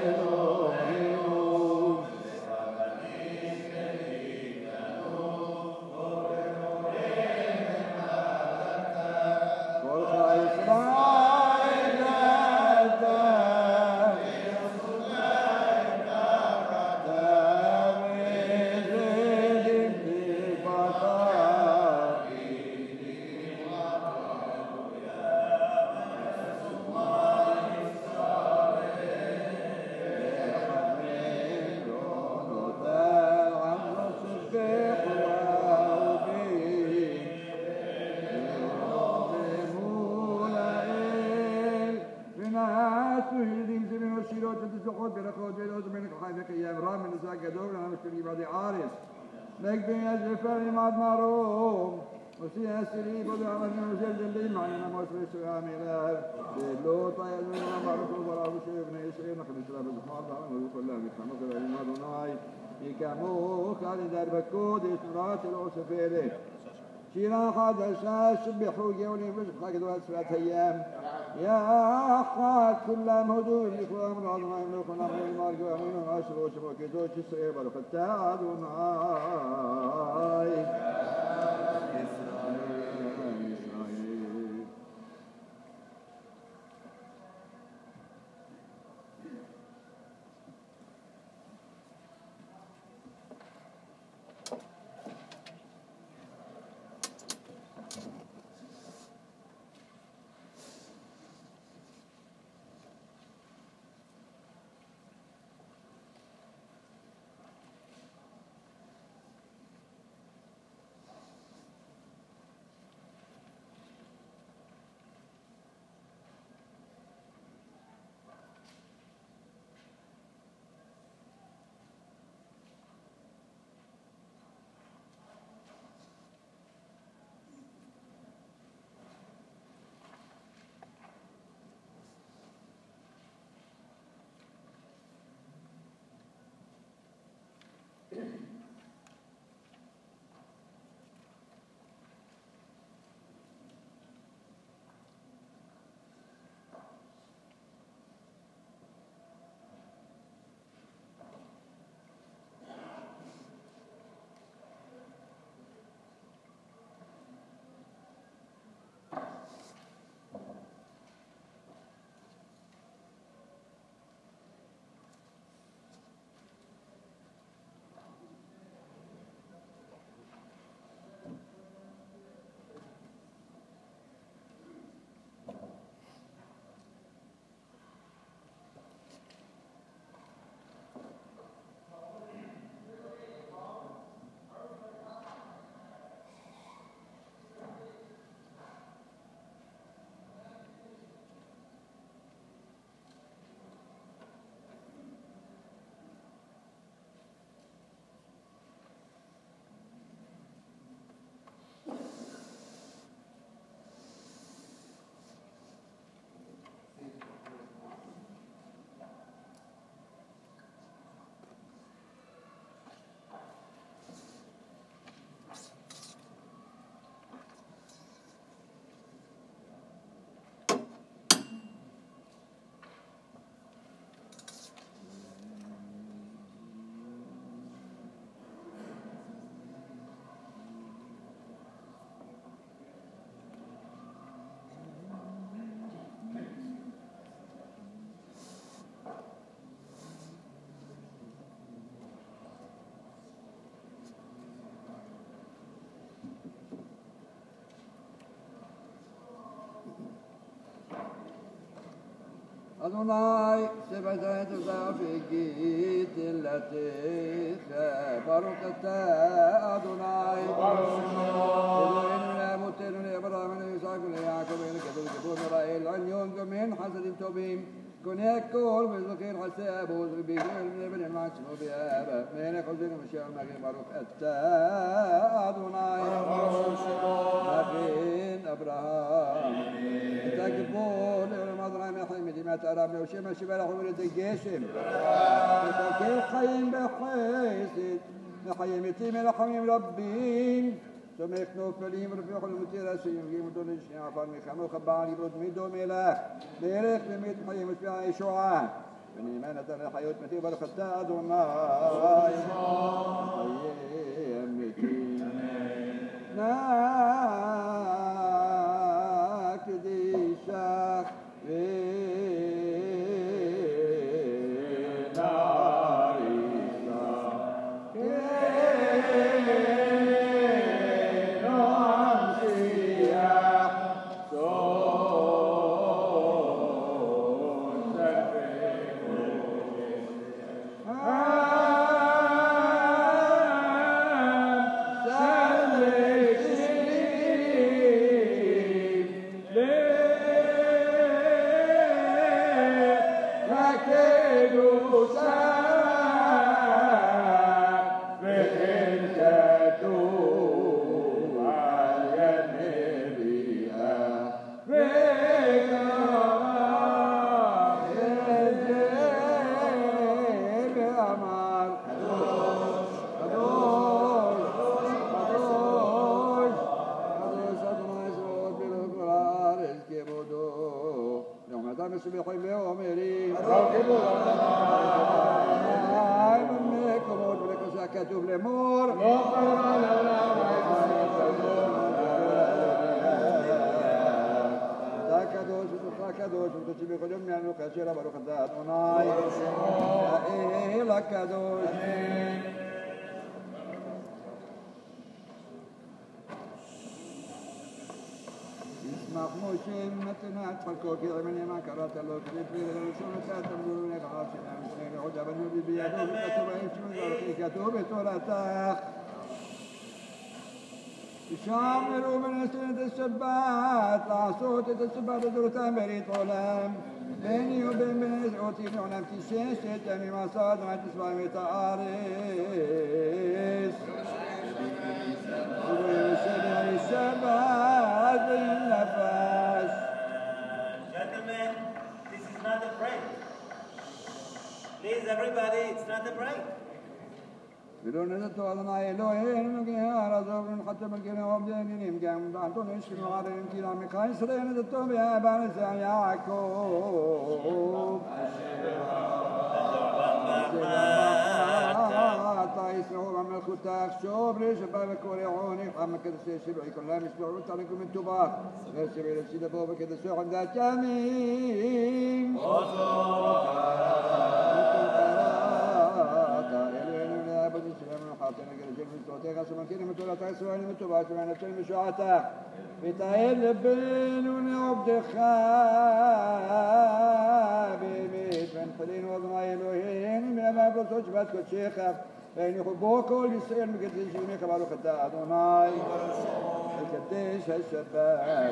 نقبل الزفار مع المعروف وسيها السريب ودعونا وزلد اللي معنا مصر السلام إله بلو طيب من معروف وضراب شيخنا يسعي نخل إسلام الزفار دعونا ويقول الله بكامك العلم دوناي يكاموك على درب الكود إسرات العسفيري شيرا خاد الشاش سبحوا جولي بشبخك دوات سبعة أيام يا أخوات كل مهدوم لكم من عظمة يملكون أمر المارك وأمين وعشر وشبه كدوش السعيب والفتاة دوناي אדוני שבעת תודה והגית אלתך ברוך אתה אדוני אלוהינו לאבותינו לאברהם וליצחק וליעקב ולקדוש כבוד ישראל עליון גומן חסדים טובים קונה הכל וזוכר חסי אבות וביגר בני בני למען שמו באבא מלך עוזנו משיח מגן ברוך אתה אדוני מגן אברהם את הגיבור לעולם אדוני מלכים מדינת ערב להושם השיבה לחומר את הגשם ותקל חיים בחסד וחיים מתים מלחמים רבים תומך נופלים ורפיח ולמותיר השם יגיעים אותו לשני עפר מחמוך בעל יברות מידו מלך מלך ומת חיים ותפיע ישועה ונאמן נתן לחיות מתים ברוך אתה אדוני חיים מתים נא קדישה כתוב לאמור אתה קדוש ותורך קדוש ותוציא בכל יום מענו כאשר ברוך אתה אדוני האל הקדוש ישמח משה מתנת חלקו כי רמני מה קראת לו כדי ראשון אתה תמדור לך שנה משנה לעוד אבנו בידו וכתוב האם שמות זרחי כתוב בתורתך ישמרו ונשאו את השבת לעשות את השבת לדורותם ברית עולם ביני ובין בני זעותי לעולם תששת ימים עשה אדוני תשבעים את הארץ ובשבע שבת בנפש. Gentlemen, this is not a break. Please, everybody, it's not a break. ולא נדתו אדוני אלוהינו גאה עזוב ונחת בגנו עובדנים גם דעתו נשכנו עליהם כי לעמך ישראל נדתו בארץ יעקב אתה ישמעו במלכותך שוב לשבא וקורעוני חמה כדסי שבעי כולם ישמעו תעלקו מטובח ושבעי לצדבו וכדסו עמדת ימים תורתך שמכירים מתורתך ישראל ומטובה שמנצל משועתך ותעל לבנו לעובדך באמת ונחלינו אדוני אלוהינו מימיו לעשות שבת קודשך והניחו בו כל ישראל מקדש שמך ברוך אתה אדוני וקדש השבת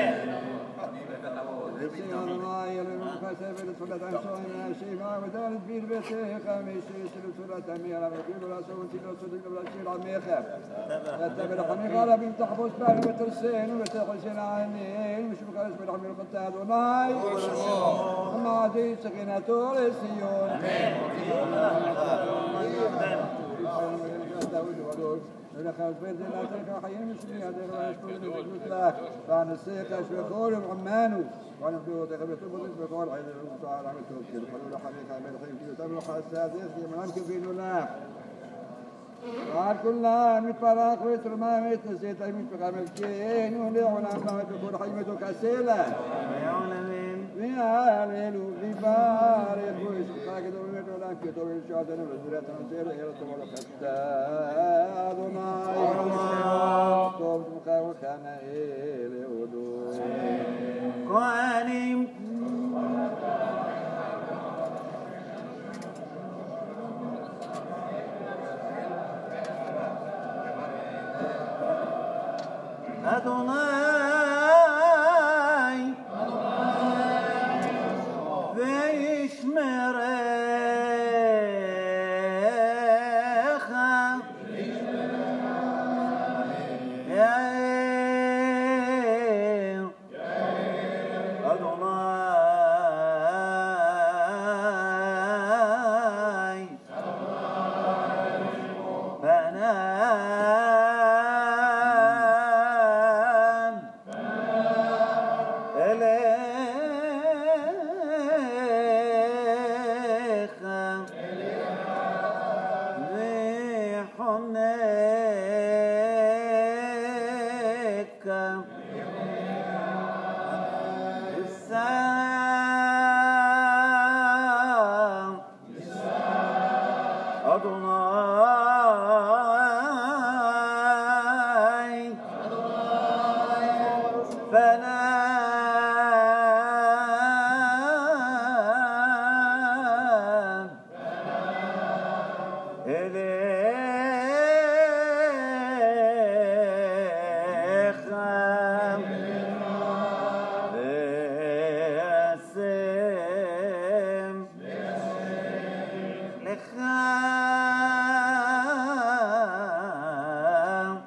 וצי אדוני אלוהינו חסר ולתפולת עמסועים מהשיבה ודלת ביר ביתך מישיר של תפולת עמי עליו וכאילו לעשות ונצילות צדיק ולהשאיר עמך ואתה ברחמיך רבים תחבוס בנו ותרסנו ותחסן עינינו ושמך לסביר לחמיר חטא אדוני המעדי סכינתו לציון ולך הסבר דלתך חיים משמי הדרך וישפול בגלות לך וענסיך שבכל עמנו ונפלותך וטובותך בכל עיני ומתוער עמתות כי לחלו לחמיך המלכים כי יותם לך הסעדך כי ימנם כבינו לך ועל כולם מתפרח ותרמה מתנשאת עם משפחה מלכנו לעולם למד בכל חיימתו כסלע והעלנו לברך וישמך גדול באמת עולם כי טוב ישועתנו וזריעתנו נצל ארץ ומלך אתה אדוני טוב שמך וכנאה להודות כהנים Adonai ve'ishmerecha Yair Adonai Banan Elecha V'choneka Yisam Adonai Banan Elecha Ve'asem Lecha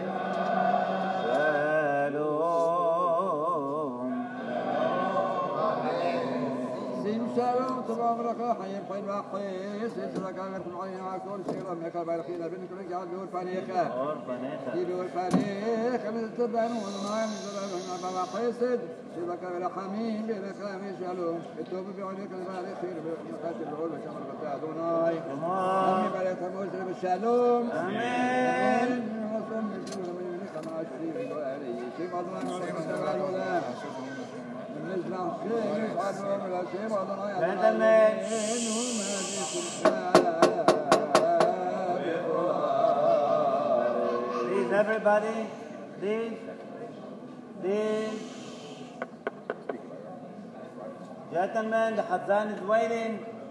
Shalom שים שלום, טובה וברכה, חיים חיים ואחי, שים צדקה ותמעין על כל שירה מכל בערכין, אבין כל געד באור פניך. Or Panecha כי באור פניך, ותתבענו, אדוני, מזרענו והחסד, צדקה ורחמים, ברכה ושלום, וטוב בעולך לברך, וברכת בעול ושמר בתי אדוני. אמין ברך המוש ובשלום. Amen. ורצון בשביל המלך המעשי וכל האלה, ישיב אדוני מלך העולם. ونزرع خير يفعل ولا شيء أدوناي Gentlemen. Please, everybody, please, please. Gentlemen, the Chazan is waiting.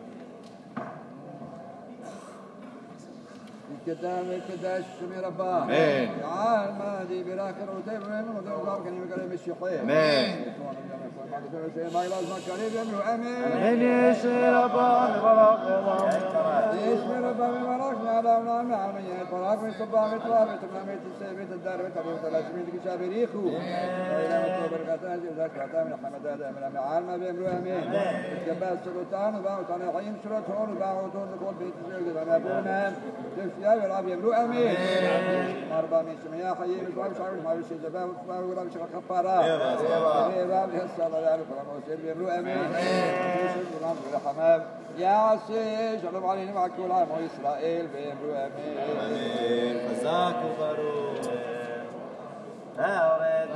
الكتاب الكداش سمي رباه آمين. تعال ما دي براكر وتيب من وتيب الله كان يمكن بالشقيه آمين. ما يلازم كريم يمنو امين إليش ربا مبارك اسم ربا مبارك ما دام نعم عمي البراك من صباح الطلاب تمامية السيبيت الدار وتبوت الاسمين كشاب ريخو الى مطلوب بركاتنا جزاك رحمة محمد هذا من المعال ما بيمرو امين جبال السلطان وباعوا طناعين سلطان وباعوا طول كل بيت الجلد وما بونا تفيا وراب يمرو امين مربى من سميا حيين وقام شعور ما بيش جبال وما ورام شغل خبارا راب الصلاة على الكرام وسيد يمرو امين ورام الرحمن يا عسي شلوم علينا مع كل عام وإسرائيل بيمرو امين חזק וברוך. האורץ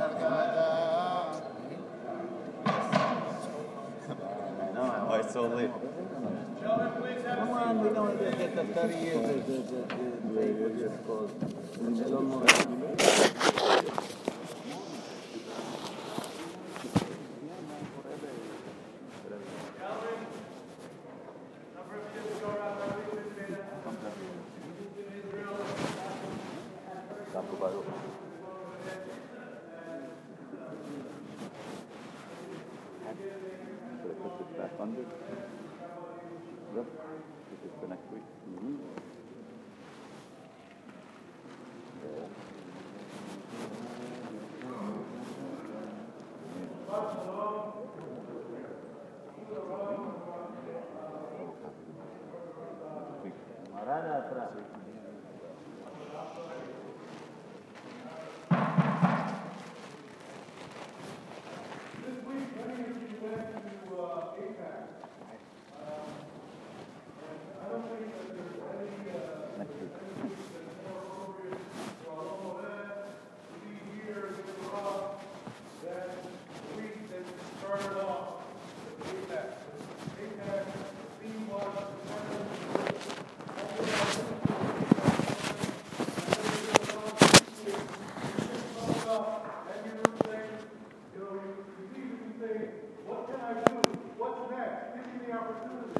Oh, it's so late. Come on, we don't get the thirty years of the thing with this cause. Shalom Moreh. Back under. Yep. This is for next week. Mm-hmm. Marada atrás. What can I do? What's next? Give me the opportunity.